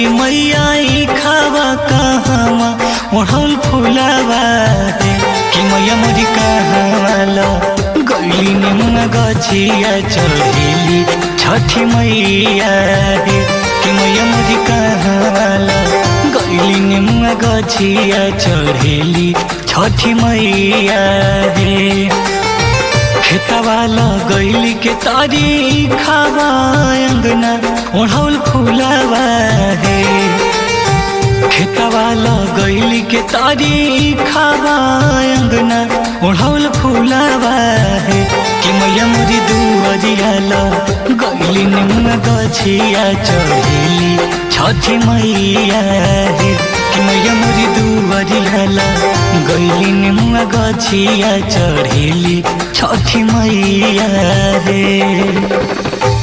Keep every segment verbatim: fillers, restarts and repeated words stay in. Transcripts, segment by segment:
छठी मैया ई खावा कहवा ओढ़ल फुलावा है कि मैया मोरी कहवा गैली निमुआ गछिया चढ़ेली छठी मैया है कि मैया मोरी कहवा गैली निमुआ गछिया चढ़ेली छठी मैया है। खेतवा लगैली के तारी खावा अंगना ओढ़ौल फुलावा है। खेतवा लगैली के तारी खावा अंगना ओढ़ौल फुलावा है कि मैया मोरी दुअरिया गैली निमुआ गछिया चढ़ेली छठी मैया है कि मैया मोरी दुअरिया गैली निमुआ गछिया चढ़ेली छठी मैया है।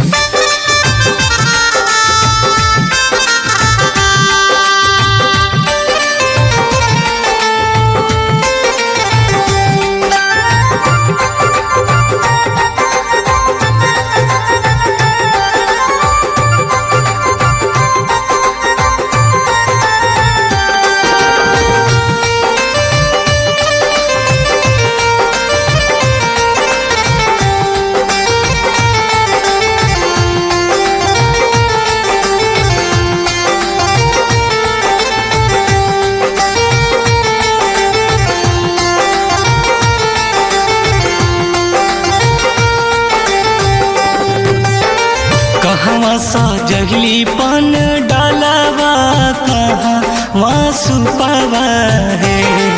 कहवा सजली पन डालावा कहवा सुपावा है।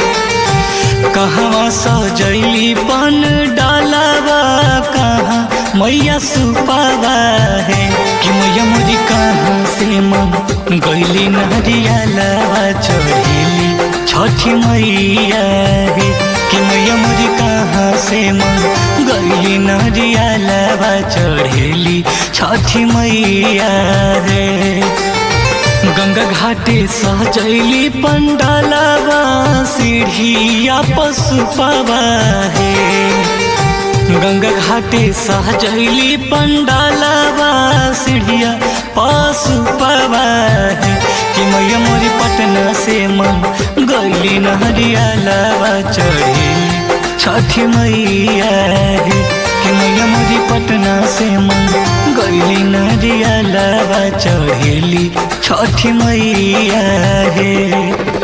कहवा सजली पन डालावा कहाँ मैया सुपावा है कि मैया मोरी कहाँ से मन गैली नरियालावा चढ़ेली छठी मैया है कि मैया मोरी कहाँ से मन गैली नरियालावा चढ़ेली छठी मैया है। गंगा घाटे सजैली पंडालावा सीढ़िया पशुपावा है। गंगा घाटे सजैली पंडालावा सीढ़िया पशुपावा है कि मैया मोरी पटना से मन गैली नरियालावा चढ़ेली छठी मैया है कि मैया मोरी पटना से मन गैली नरियालावा चढ़ेली छठी मैया है।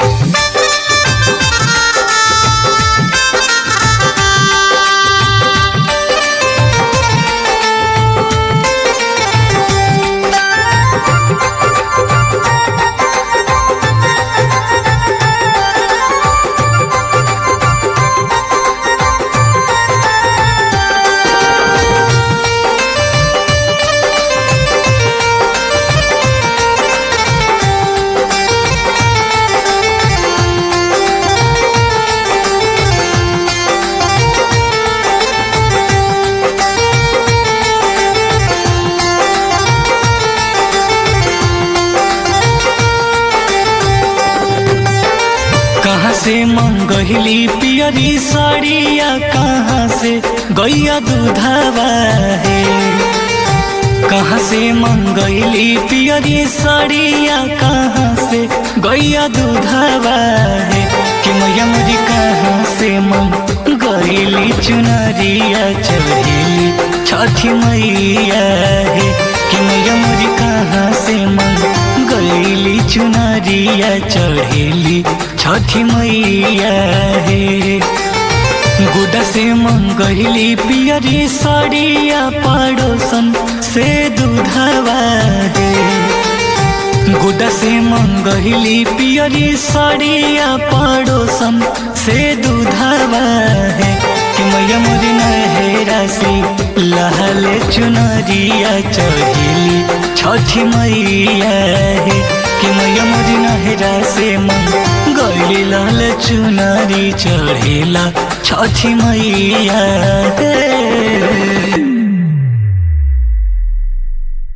कहाँ से मंगहिली पियरी साड़िया कहाँ से गैया दूधावा है। कहाँ से मंगहिली पियरी साड़िया कहाँ से गैया दूधावा है कि मैया मोरी कहाँ से मन गैली चुनरिया चढ़ेली छठी मैया है कि मैया मोरी कहाँ से मन गैली चुनरिया चढ़ेली छठी मैया है। गुडा से मंगहिली पियरी साड़िया पड़ोसन से दूधावा है। गुडा से मंगहिली पियरी साड़िया पड़ोसन से दूधावा है कि मैया मोरी नहेरा से लहले चुनरिया चढ़ेली छठी मैया है कि मैया मोरी नहेरा से मन गैली लाल चुनरी चढ़ेला छठी मैया है।